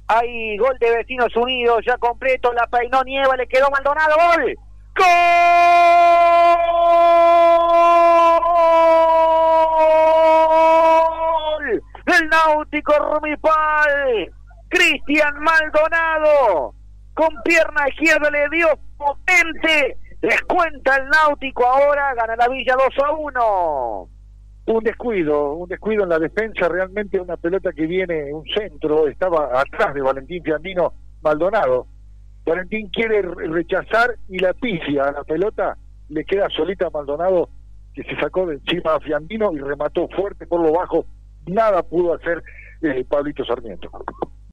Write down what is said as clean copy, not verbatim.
Hay gol de Vecinos Unidos, ya completo, la peinó Nieva, le quedó Maldonado, ¡gol! ¡Gol! Del Náutico Rumipal, Cristian Maldonado, con pierna izquierda le dio potente, descuenta el Náutico, ahora gana la Villa 2-1. Un descuido en la defensa, realmente una pelota que viene, un centro, estaba atrás de Valentín Fiandino Maldonado. Valentín quiere rechazar y la pifia a la pelota, le queda solita a Maldonado, que se sacó de encima a Fiandino y remató fuerte por lo bajo. Nada pudo hacer Pablito Sarmiento.